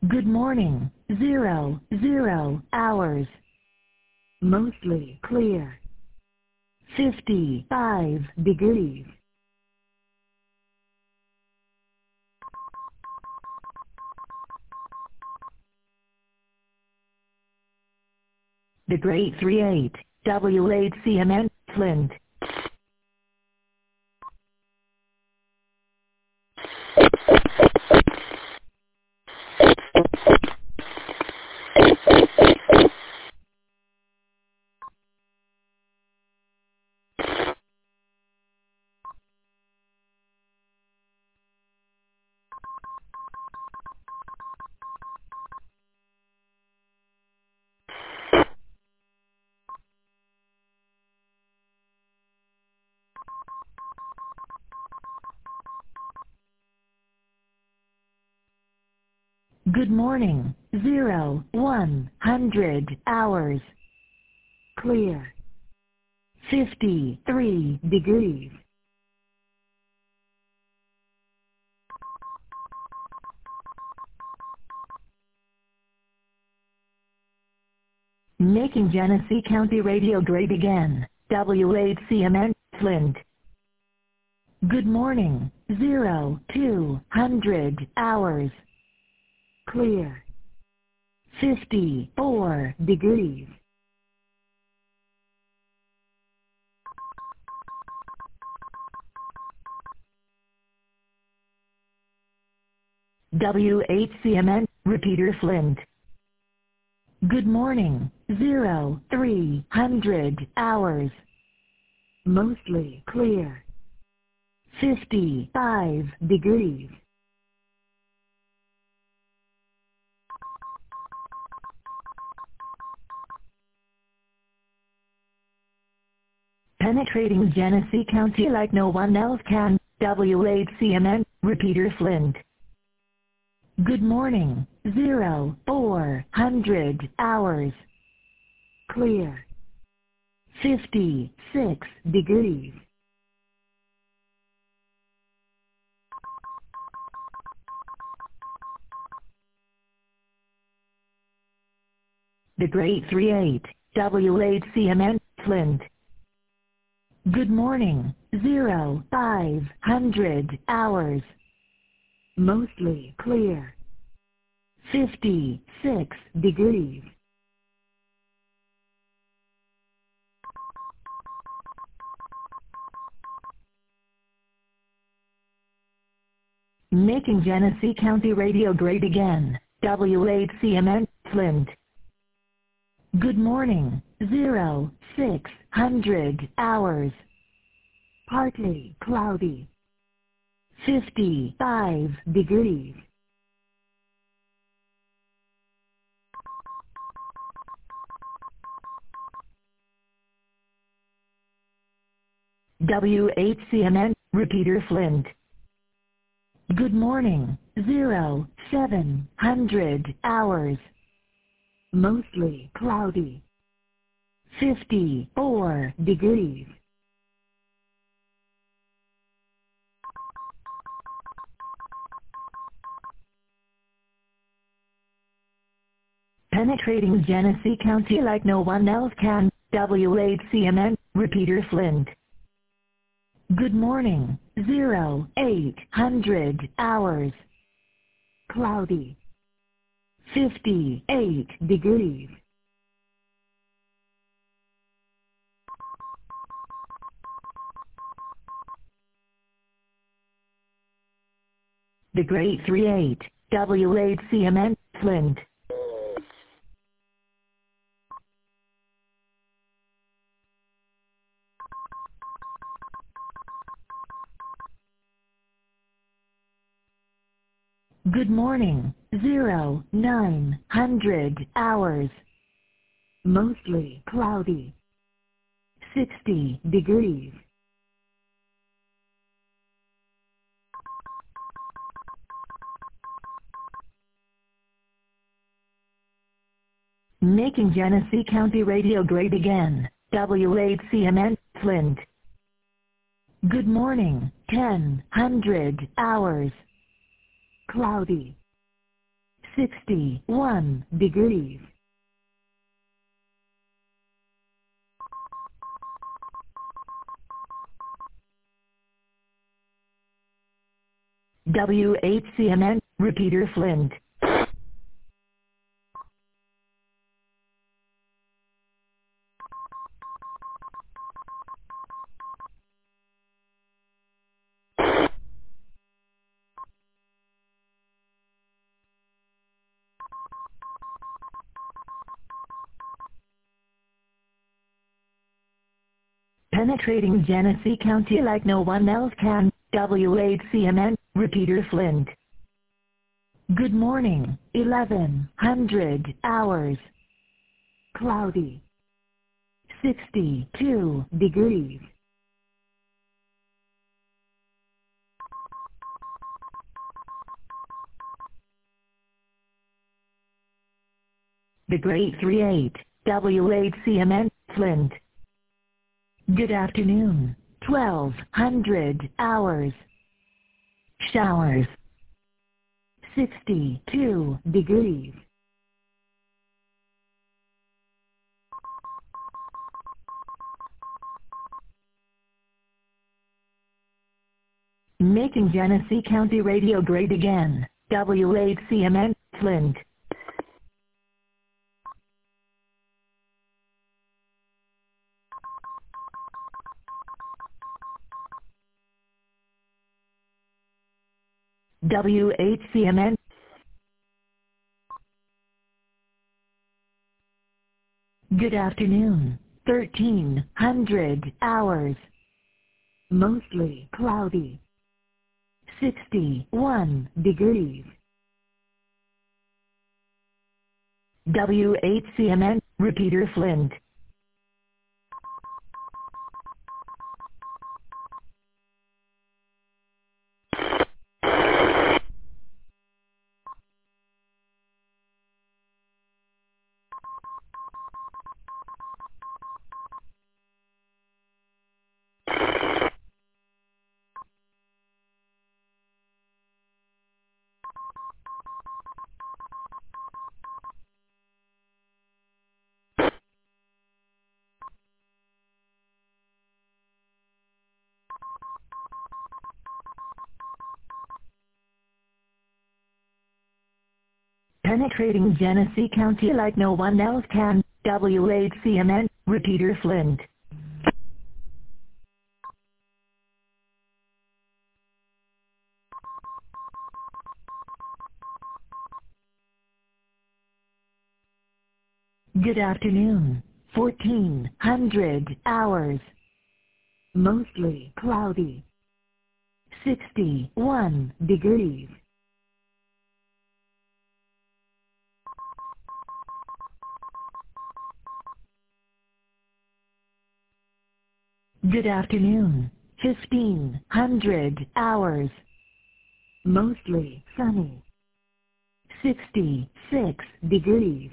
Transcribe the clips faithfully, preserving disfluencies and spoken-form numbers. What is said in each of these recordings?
Good morning. Zero, zero hours. Mostly clear. fifty-five degrees. The Great three eight, W eight C M N, Flint. Good morning. Zero, one hundred hours. Clear. fifty-three degrees. Making Genesee County Radio great again. W eight C M N, Flint. Good morning. Zero, two hundred hours. Clear. fifty-four degrees. W eight C M N, repeater Flint. Good morning. Zero, three hundred hours. Mostly clear. fifty-five degrees. Penetrating Genesee County like no one else can. W eight C M N, repeater Flint. Good morning. Zero, four hundred hours. Clear. fifty-six degrees. The Great three eight, W eight C M N, Flint. Good morning. Zero, five hundred hours. Mostly clear. fifty-six degrees. Making Genesee County Radio great again. W eight C M N, Flint. Good morning. Zero, six hundred hours. Partly cloudy. fifty-five degrees. W eight C M N, repeater Flint. Good morning. Zero, seven hundred hours. Mostly cloudy. fifty-four degrees. Penetrating Genesee County like no one else can. W eight C M N, repeater Flint. Good morning. Zero, eight hundred hours. Cloudy. fifty-eight degrees. The Great three eight, W eight C M N, Flint. Good morning. Zero, nine hundred hours. Mostly cloudy. sixty degrees. Making Genesee County Radio great again. W eight C M N, Flint. Good morning. ten hundred hours. Cloudy. sixty-one degrees. W H C M N, repeater Flint. Penetrating Genesee County like no one else can, W H C M N, repeater Flint. Good morning, eleven hundred hours. Cloudy. sixty-two degrees. The Great three eight, W H C M N, Flint. Good afternoon, twelve hundred hours. Showers. sixty-two degrees. Making Genesee County radio great again, W H C M N, Flint. W H C M N. Good afternoon, thirteen hundred hours. Mostly cloudy. sixty-one degrees. W H C M N, repeater Flint. Penetrating Genesee County like no one else can, W H C M N, repeater Flint. Good afternoon, fourteen hundred hours. Mostly cloudy. sixty-one degrees. Good afternoon, fifteen hundred hours. Mostly sunny. sixty-six degrees.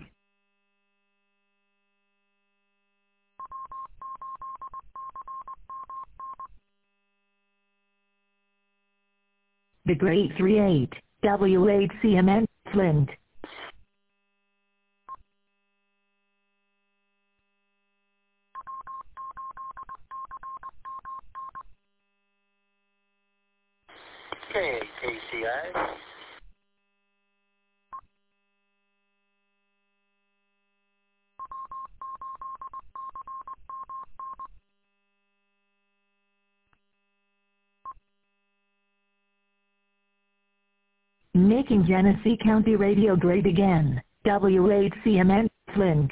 The Great three eight, W H C M N, Flint. K K C I. Making Genesee County radio great again, W H C M N, Flint.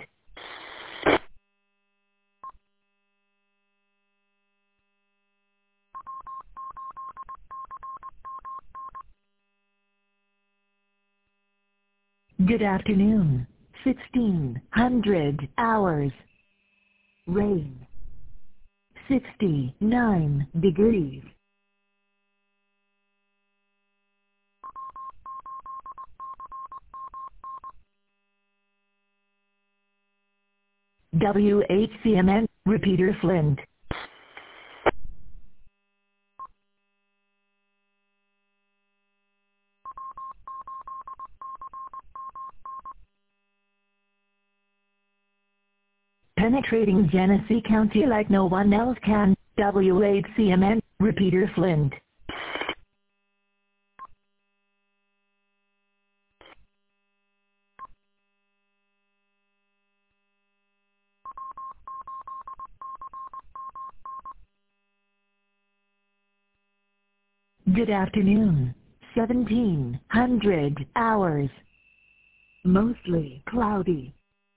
Good afternoon, sixteen hundred hours. Rain. sixty-nine degrees. W H C M N, repeater Flint. penetrating Genesee County like no one else can. W eight C M N, repeater Flint. Good afternoon. seventeen hundred hours. Mostly cloudy.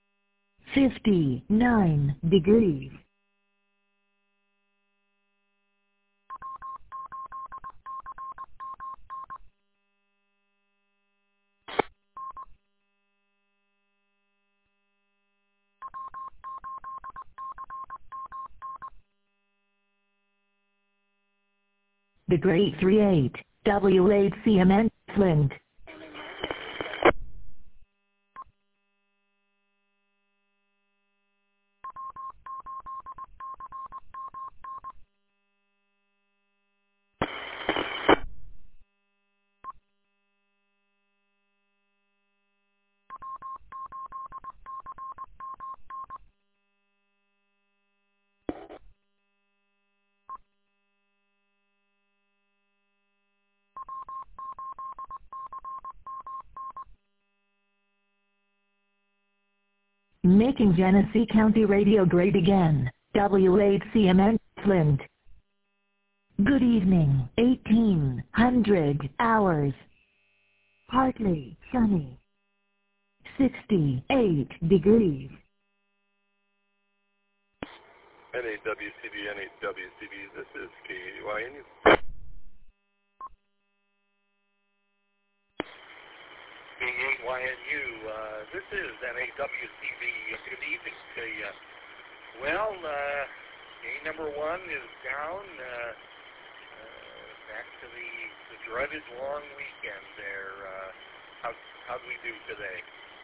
fifty-nine degrees. The Great three eight, W eight C M N, Flint. Making Genesee County radio great again, W eight C M N, Flint. Good evening, eighteen hundred hours. Partly sunny. sixty-eight degrees. N eight W C B, N eight W C B, this is K Y N U. K eight Y N U, uh, this is N eight W C B. Good evening to you. Well, uh, game number one is down. Uh, uh, back to the, the dreaded long weekend there. Uh, how how'd we do today?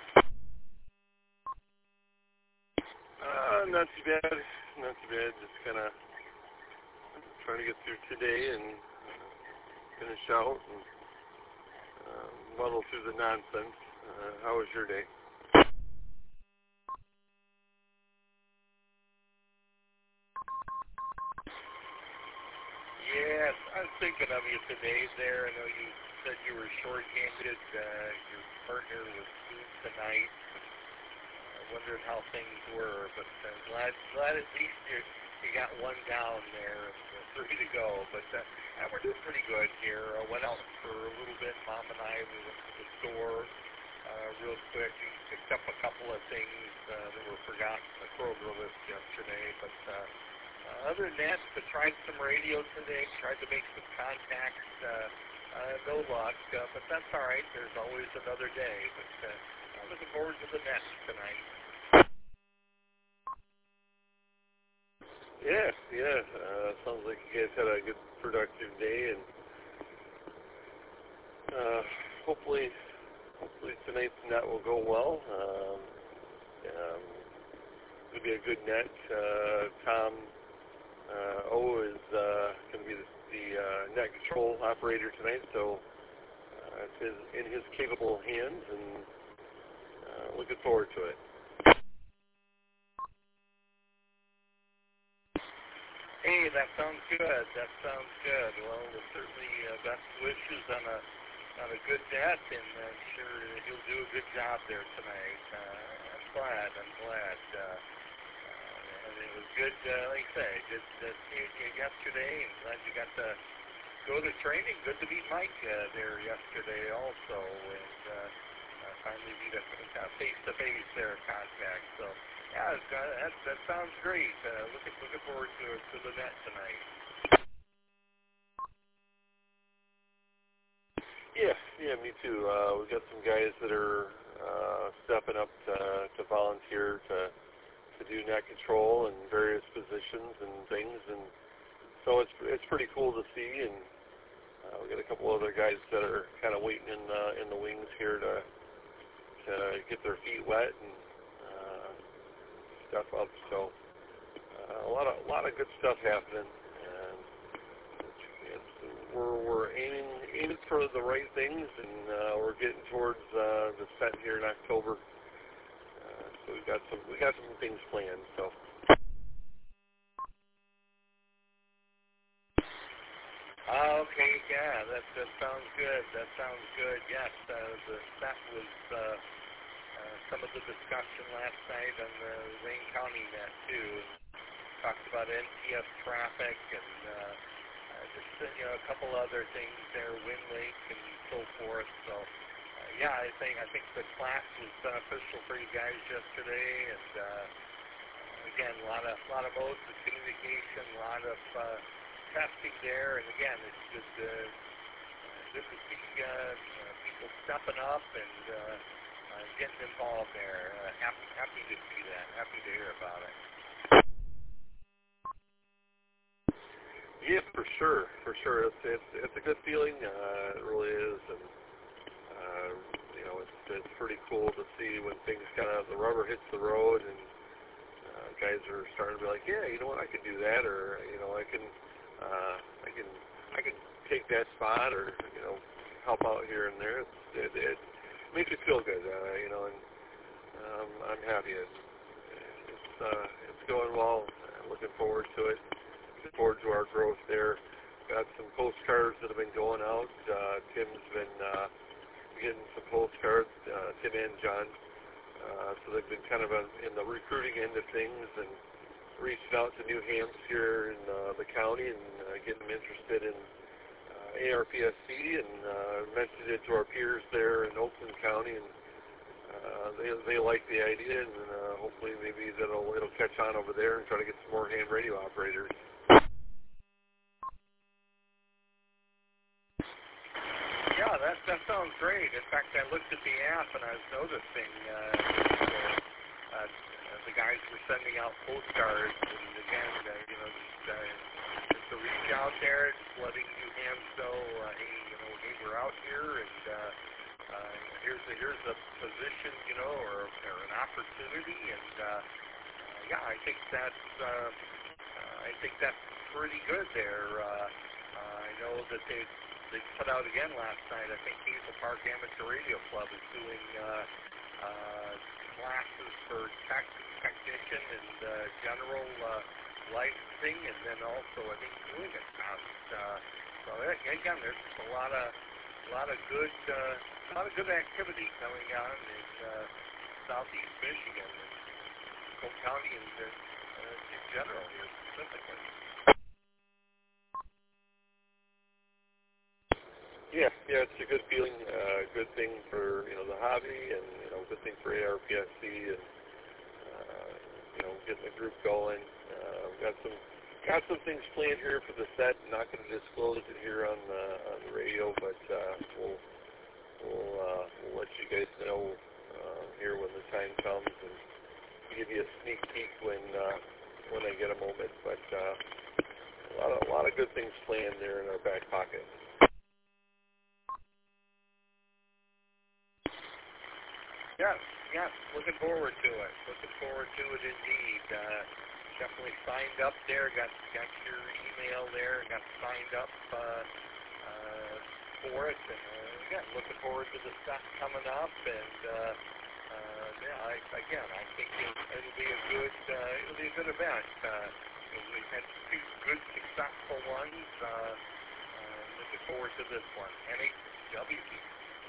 Uh, not too bad. Not too bad. Just kind of trying to get through today and finish out and uh, muddle through the nonsense. Uh, how was your day? Yes, I was thinking of you today there. I know you said you were short-handed. Uh, your partner was due tonight. I wondered how things were, but uh, glad glad at least you you got one down there and uh, three to go. But uh, yeah, we're doing pretty good here. I went out for a little bit. Mom and I we went to the store uh, real quick. We picked up a couple of things uh, that were forgotten on the Kroger list yesterday. But uh, uh, other than that, I tried some radio today. Tried to make some contacts. Uh, uh, no luck, uh, but that's all right. There's always another day. But uh, I'm looking forward to the next tonight. Yeah, yeah. Uh, sounds like you guys had a good, productive day, and uh, hopefully, hopefully tonight's net will go well. Um, um, it'll be a good net. Uh, Tom uh, O is uh, going to be the, the uh, net control operator tonight, so uh, it's his, in his capable hands, and uh, looking forward to it. Hey, that sounds good. That sounds good. Well, certainly uh, best wishes on a on a good net, and I'm sure he'll do a good job there tonight. Uh, I'm glad. I'm glad. Uh, uh, and it was good, uh, like I say, good uh, seeing you yesterday, and glad you got to go to training. Good to meet Mike uh, there yesterday also, and uh, uh, finally meet a face-to-face there contact. So. Yeah, it's, uh, that, that sounds great. Uh, looking looking forward to to the net tonight. Yeah, yeah, me too. Uh, we've got some guys that are uh, stepping up to, to volunteer to to do net control in various positions and things, and so it's it's pretty cool to see. And uh, we got a couple other guys that are kind of waiting in the in the wings here to to get their feet wet and stuff up, so uh, a lot of a lot of good stuff happening, and it's, it's, we're we're aiming aiming for the right things, and uh, we're getting towards uh, the set here in October. Uh, so so we got some we got some things planned. So. Okay, yeah, that, that sounds good. That sounds good. Yes, uh, the, that was uh, uh, some of the discussion last night on the Wayne County net too. Talked about N T S traffic and uh, uh, just uh, you know a couple other things there, WinLink and so forth. So uh, yeah, I think I think the class was beneficial for you guys yesterday, and uh, again, a lot of a lot of modes of communication, a lot of uh, testing there, and again, it's just uh, good to see uh, uh, people stepping up and uh, uh, getting involved there. Uh, happy, happy to see that. Happy to hear about it. Yeah, for sure, for sure. It's it's, it's a good feeling. Uh, it really is, and uh, you know, it's it's pretty cool to see when things kind of the rubber hits the road, and uh, guys are starting to be like, yeah, you know what, I can do that, or you know, I can. Uh, I can I can take that spot, or you know, help out here and there. It's, it, it makes you feel good, uh, you know, and um, I'm happy. It, it's uh, it's going well. I'm looking forward to it. Looking forward to our growth there. Got some postcards that have been going out. Uh, Tim's been uh, getting some postcards. Uh, Tim and John. Uh, so they've been kind of in the recruiting end of things and reaching out to New Hampshire and uh, the county and uh, getting them interested in uh, A R P S C, and uh, mentioned it to our peers there in Oakland County, and uh, they they like the idea, and uh, hopefully maybe that'll it'll catch on over there and try to get some more ham radio operators. Yeah, that that sounds great. In fact, I looked at the app and I was noticing uh, uh, uh, the guys were sending out postcards, and again, uh, you know, just, uh, just to reach out there, just letting New Hampshire know, uh, hey, you know, hey, we're out here, and uh, uh, here's a, here's a position, you know, or, or an opportunity, and uh, uh, yeah, I think that's uh, uh, I think that's pretty good there. Uh, uh, I know that they they put out again last night. I think Hazel Park Amateur Radio Club is doing uh, uh, classes for tech technician and uh, general uh, licensing, and then also I think doing a test. Uh, so again, there's a lot of a lot of good uh, a lot of good activity going on in uh, Southeast Michigan, and Cook County, and uh, in general here specifically. Yeah, yeah, it's a good feeling, uh, good thing for you know the hobby, and you know, good thing for A R P S C, and uh, you know, getting the group going. Uh, we've got some got some things planned here for the set. Not going to disclose it here on the on the radio, but uh, we'll we'll uh, we'll let you guys know uh, here when the time comes, and give you a sneak peek when uh, when I get a moment. But uh, a lot of a lot of good things planned there in our back pocket. Yes, yes, looking forward to it. Looking forward to it indeed. Uh, definitely signed up there. Got got your email there. Got signed up uh, uh, for it. And uh, again, looking forward to the stuff coming up. And uh, uh, yeah, I, again, I think it, it'll be a good uh, it'll be a good event. Uh, we've had two good successful ones. Uh, uh, looking forward to this one. N H W P.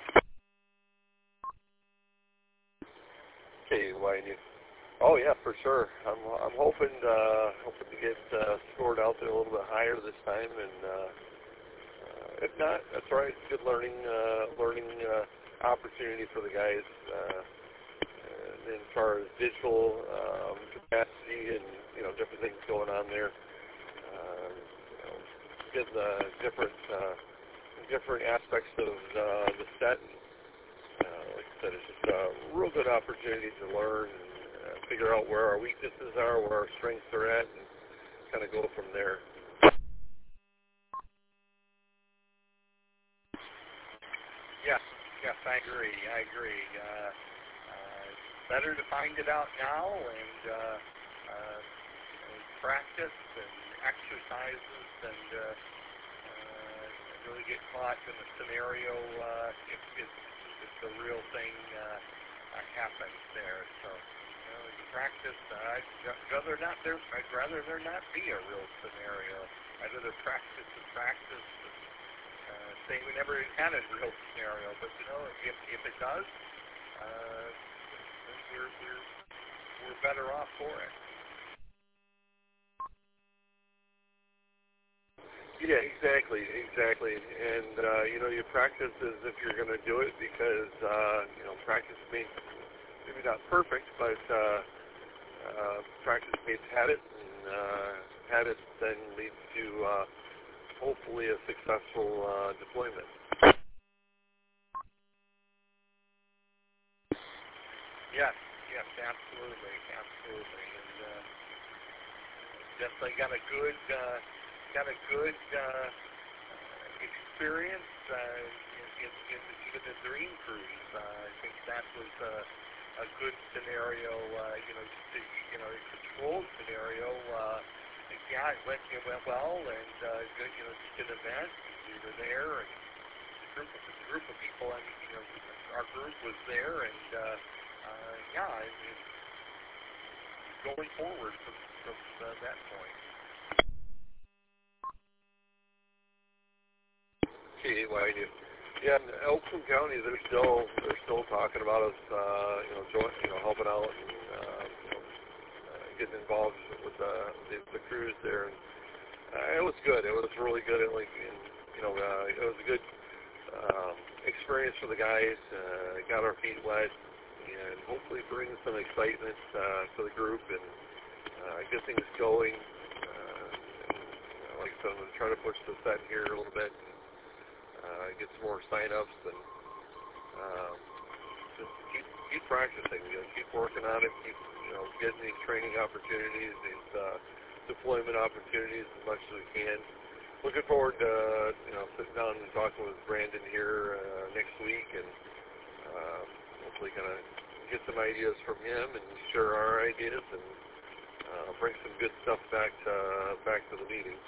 Okay, why you? Oh yeah, for sure. I'm I'm hoping uh, hoping to get uh, scored out there a little bit higher this time, and uh, uh, if not, that's all right. It's a good learning uh, learning uh, opportunity for the guys. Uh, and as far as digital um, capacity and you know different things going on there, uh, you know, getting the different uh, different aspects of uh, the set. Uh, like I said, it's just a real good opportunity to learn and uh, figure out where our weaknesses are, where our strengths are at, and kind of go from there. Yes, yes, I agree. I agree. Uh, uh, better to find it out now and uh, uh, practice and exercises and uh, uh, really get caught in a scenario uh, if, if, if the real thing uh, uh, happens there. So, uh, practice. Uh, I'd rather not there. I'd rather there not be a real scenario. I'd rather practice and practice and uh, say we never had a real scenario. But you know, if if it does, uh, then we're we're we're better off for it. Yeah, exactly, exactly. And, uh, you know, you practice as if you're going to do it because, uh, you know, practice makes, maybe not perfect, but uh, uh, practice makes habit, and uh, habit then leads to uh, hopefully a successful uh, deployment. Yes, yes, absolutely, absolutely. And uh, definitely got a good... Uh, got a good uh, experience uh, in, in, in even the Dream Cruise. Uh, I think that was uh, a good scenario, uh, you know, just a, you know, a controlled scenario. Uh, yeah, it went, it went well, and uh, good, you know, just an event. We were there, and a group of, a group of people, I mean, you know, our group was there, and uh, uh, yeah, I mean, going forward from, from uh, that point. K A Y D. Yeah, in Elkton County, they're still they're still talking about us, uh, you know, join, you know, helping out and uh, you know, uh, getting involved with the the, the cruise there. And uh, it was good. It was really good. It like, and, you know, uh, it was a good um, experience for the guys. Uh, got our feet wet, and hopefully bring some excitement uh, to the group and uh, get things going. Uh, and, you know, like I said, I'm going to try to push the set here a little bit. Uh, get some more sign-ups and um, just keep keep practicing. You know, keep working on it. Keep you know getting these training opportunities, these uh, deployment opportunities as much as we can. Looking forward to uh, you know sitting down and talking with Brandon here uh, next week, and uh, hopefully gonna get some ideas from him and share our ideas and uh, bring some good stuff back to back to the meeting.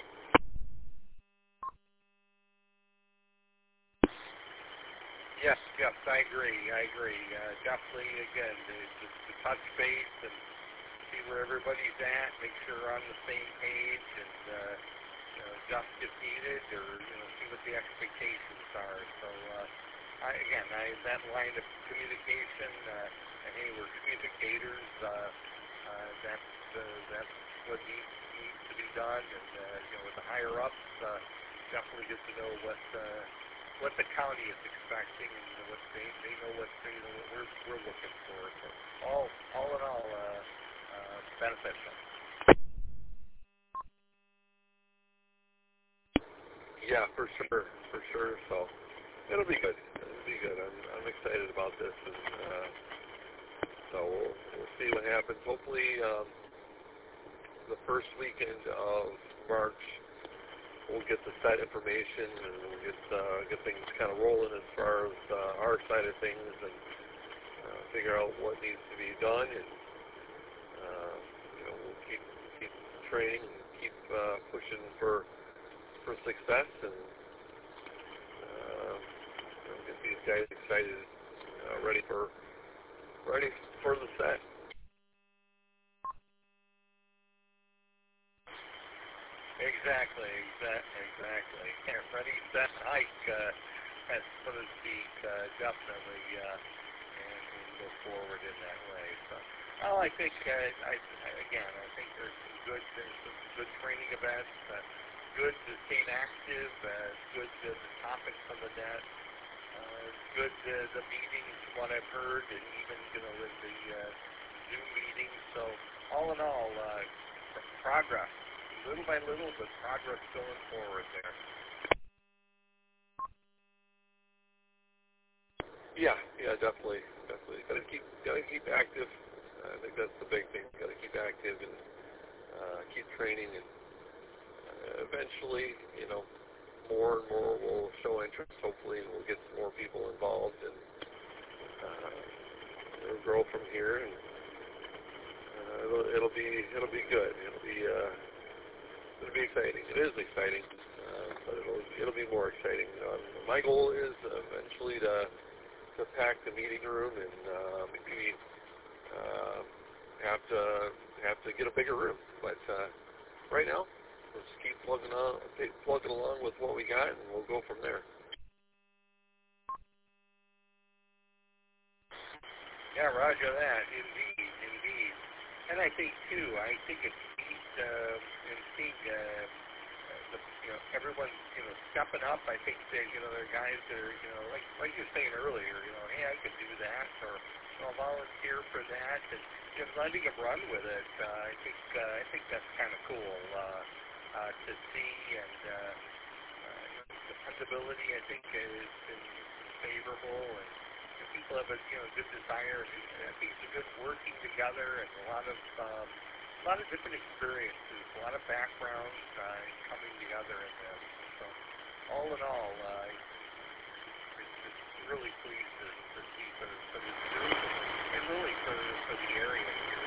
Yes, yes, I agree. I agree. Uh, definitely, again, to, to, to touch base and see where everybody's at, make sure we're on the same page, and uh, you know, adjust if needed, or you know, see what the expectations are. So, uh, I, again, I, that line of communication, uh, and hey, we're communicators. Uh, uh, that's uh, that's what needs needs to be done, and uh, you know, with the higher ups, uh, definitely get to know what. Uh, what the county is expecting, and what they, they know what they, you know, what we're, we're looking for. So all, all in all, uh, uh, beneficial. Yeah, for sure, for sure. So it'll be good. It'll be good. I'm, I'm excited about this, and uh, so we'll, we'll see what happens. Hopefully, um, the first weekend of March, we'll get the site information and we'll get uh, get things kind of rolling as far as uh, our side of things, and uh, figure out what needs to be done, and uh, you know we'll keep keep training and keep uh, pushing for for success, and uh, you know, get these guys excited, uh, ready for ready for the set. Exactly, exactly, exactly. Yeah, ready, set, hike, uh, as so to speak, uh, definitely, uh, and, and go forward in that way. So, well, I think, uh, I, I, again, I think there's some good, there's some good training events, uh, good to stay active, uh, good to the topics on the net, uh, good to the meetings, from what I've heard, and even, you know, in the uh, Zoom meetings. So, all in all, uh, progress. Little by little, but progress going forward there. Yeah, yeah, definitely, definitely. Got to keep, got to keep active. I think that's the big thing. Got to keep active and uh, keep training, and uh, eventually, you know, more and more will show interest. Hopefully, we'll get some more people involved, and uh, it'll grow from here. And uh, it'll, it'll be, it'll be good. It'll be. Uh, It'll be exciting. It is exciting, uh, but it'll it'll be more exciting. Um, my goal is eventually to to pack the meeting room and uh, maybe uh, have have to have to get a bigger room. But uh, right now, let's keep plugging on, plugging along with what we got, and we'll go from there. Yeah, roger that. Indeed, indeed. And I think too, I think it's neat uh, in seeing uh, the, you know, everyone, you know, stepping up. I think that, you know, there are guys that are, you know, like like you were saying earlier, you know, hey, I could do that, or I'll volunteer for that, and just letting them run with it. Uh, I think uh, I think that's kind of cool uh, uh, to see, and uh, uh, dependability, I think, has been favorable, and, and people have a, you know, good desire. I think it's a good working together, and a lot of um, a lot of different experiences, a lot of backgrounds uh, coming together in this. So, all in all, uh, it's, it's really pleased to, to see for, for this group, and really for, for the area here.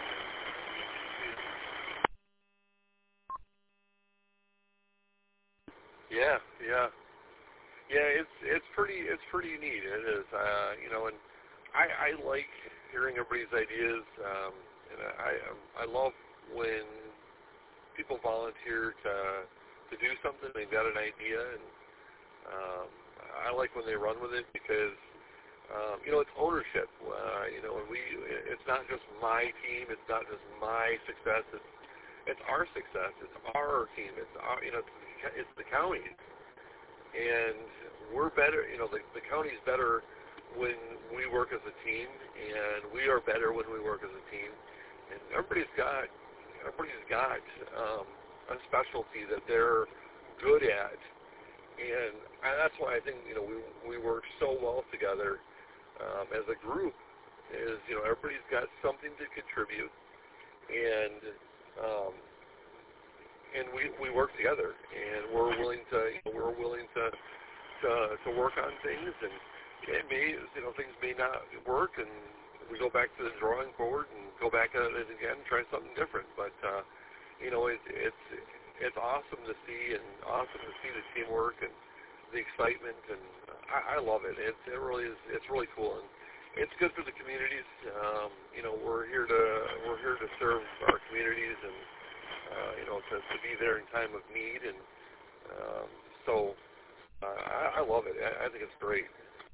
Yeah, yeah, yeah. It's it's pretty it's pretty neat. It is, uh, you know, and I, I like hearing everybody's ideas, um, and I I love when people volunteer to to do something. They've got an idea, and um, I like when they run with it because um, you know, it's ownership. Uh, you know, and we it's not just my team. It's not just my success. It's it's our success. It's our team. It's our, you know, it's, it's the county's, and we're better. You know, the, the county's better when we work as a team, and we are better when we work as a team. And everybody's got everybody's got um, a specialty that they're good at, and, and that's why I think, you know, we we work so well together um, as a group. Is, you know, everybody's got something to contribute, and um, and we, we work together, and we're willing to you know, we're willing to, to to work on things, and it may, you know, things may not work, and we go back to the drawing board and go back at it again, try something different. But uh, you know, it, it's it's awesome to see, and awesome to see the teamwork and the excitement, and I, I love it. It it really is. It's really cool, and it's good for the communities. Um, you know, we're here to we're here to serve our communities, and uh, you know, to, to be there in time of need, and um, so uh, I, I love it. I, I think it's great.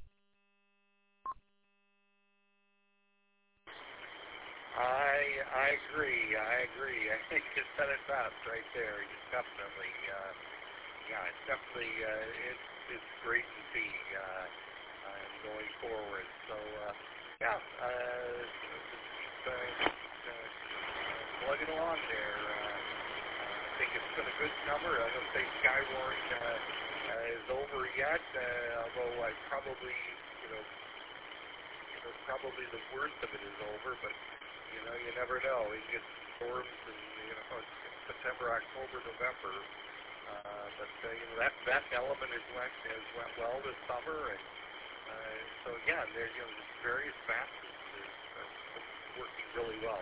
I I agree. I agree. I think you said it best right there. You definitely, uh, yeah, it's definitely uh, it's it's great to see uh, uh, going forward. So uh, yeah, uh, keep uh, uh, plugging along there. Uh, I think it's been a good summer. I don't think Skywarn uh, uh, is over yet, uh, although I probably, you know, you know, probably the worst of it is over, but. You know, you never know. We get storms in, you know, September, October, November. Uh, but, uh, you know, that, that element has went, has went well this summer. And uh, so, again, there's, you know, just various facets that are working really well.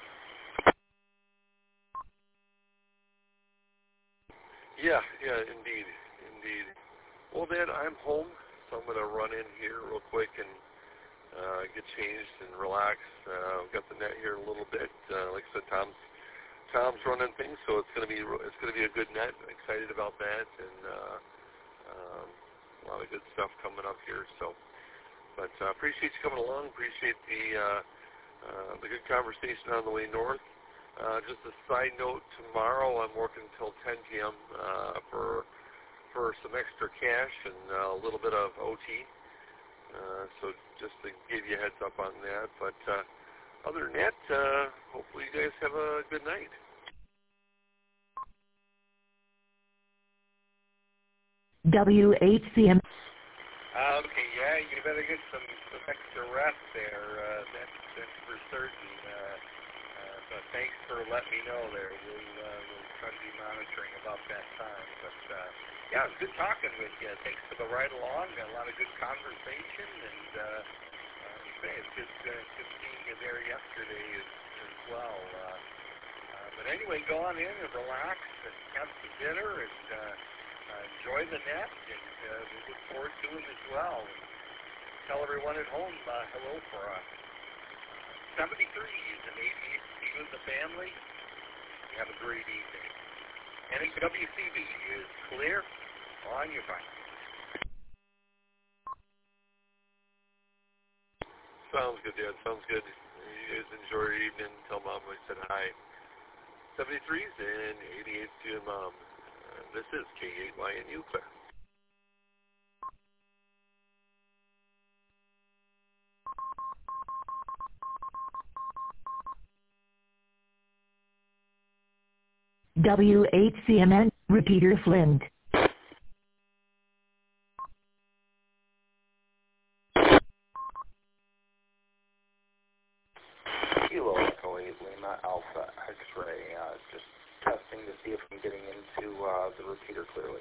Yeah, yeah, indeed, indeed. Well, then, I'm home, so I'm going to run in here real quick and Uh, get changed and relax. Uh, we've got the net here in a little bit. Uh, like I said, Tom's Tom's running things, so it's going to be it's going to be a good net. I'm excited about that, and uh, um, a lot of good stuff coming up here. So, but uh, appreciate you coming along. Appreciate the uh, uh, the good conversation on the way north. Uh, just a side note: tomorrow I'm working until ten p.m. Uh, for for some extra cash and uh, a little bit of O T. Uh, so just to give you a heads up on that. But uh, other than that, uh, hopefully you guys have a good night. W H C M. Uh, okay, yeah, you better get some, some extra rest there. Uh, that's, that's for certain. Uh, uh, but thanks for letting me know there. We'll, uh, we'll try to be monitoring about that time. But, uh, yeah, it was good talking with you. Thanks for the ride along. Got a lot of good conversation, and uh, uh, it's good, uh, good seeing you there yesterday as, as well. Uh, uh, but anyway, go on in and relax and have some dinner and uh, uh, enjoy the net, and uh, we look forward to it as well. And tell everyone at home uh, hello for us. seventy-three is an A D H D you and the family. Have a great evening. And W C B is clear on your phone. Sounds good, Dad. Sounds good. You guys enjoy your evening. Tell Mom I said hi. seventy-threes and eighty-eights to your Mom. Uh, this is K eight Y N U Clear. W eight C M N, repeater Flint. Kilo Echo eight Lima Alpha X-ray, uh, just testing to see if I'm getting into uh, the repeater clearly.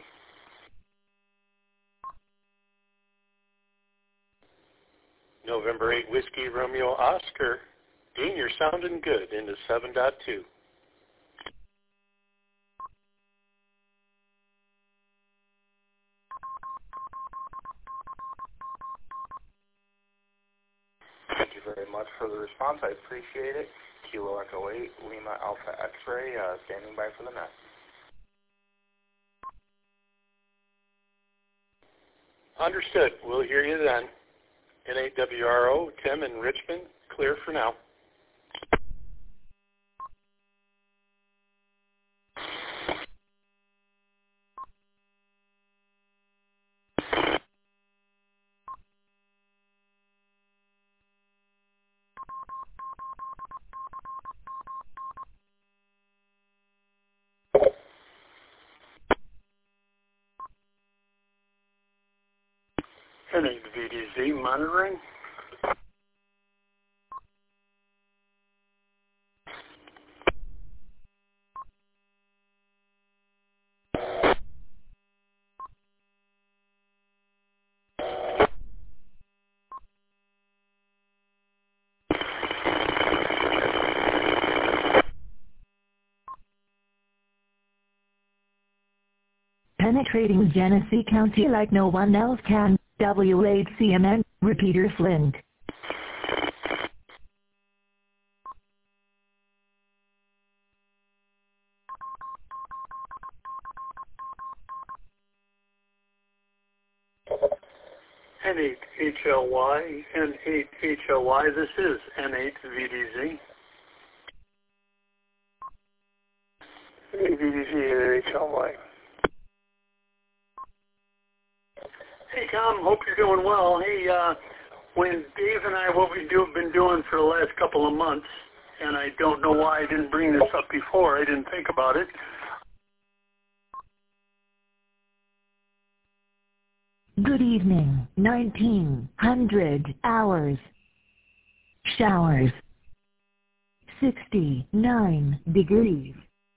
November eight Whiskey Romeo Oscar, Dean, you're sounding good into seven point two. Thank you very much for the response. I appreciate it. Kilo Echo eight Lima Alpha X-ray, uh, standing by for the nest. Understood. We'll hear you then. N eight W R O, Tim in Richmond, clear for now. N eight V D Z monitoring. Penetrating Genesee County like no one else can. W eight C M N, repeater Flint. N eight H L Y, N eight H L Y, this is N eight V D Z. N eight V D Z, N eight H L Y. Hey Tom, hope you're doing well. Hey, uh, when Dave and I, what we've do, been doing for the last couple of months, and I don't know why I didn't bring this up before, I didn't think about it. Good evening, nineteen hundred hours. Showers. sixty-nine degrees.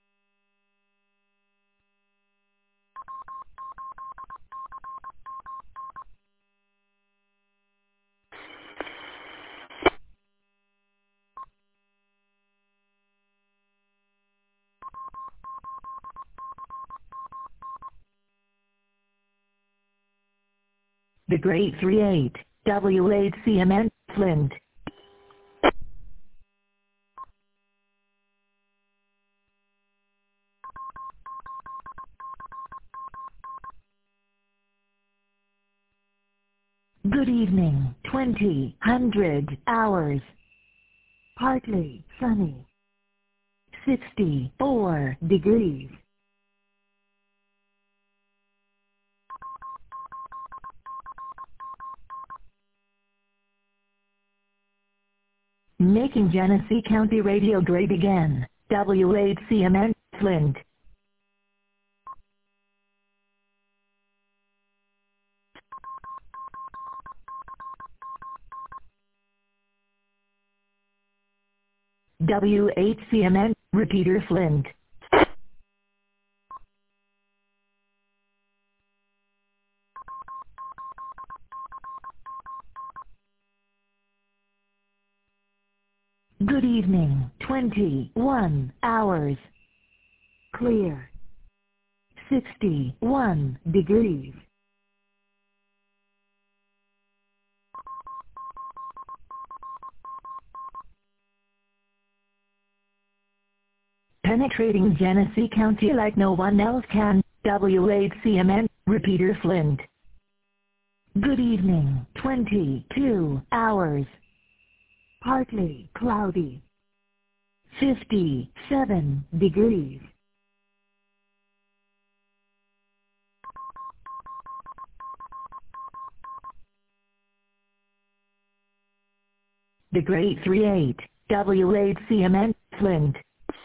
The Great three eight, W eight C M N, Flint. Good evening, twenty hundred hours. Partly sunny. sixty-four degrees. Making Genesee County radio great again. W eight C M N, Flint. W eight C M N, repeater Flint. Good evening, twenty-one hours. Clear. sixty-one degrees. penetrating Genesee County like no one else can. W eight C M N, repeater Flint. Good evening, twenty-two hours. Partly cloudy. fifty-seven degrees. The Great three eight, W eight C M N, Flint.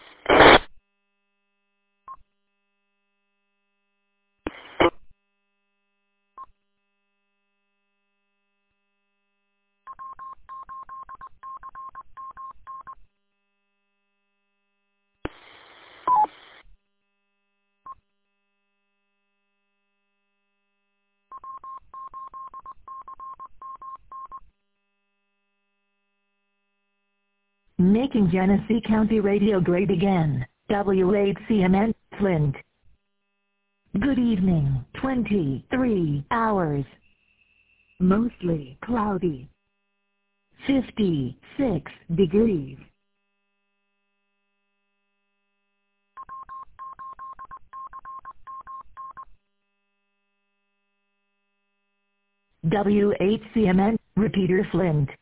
Making Genesee County radio great again, W eight C M N, Flint. Good evening, twenty-three hours. Mostly cloudy. fifty-six degrees. W eight C M N, repeater Flint.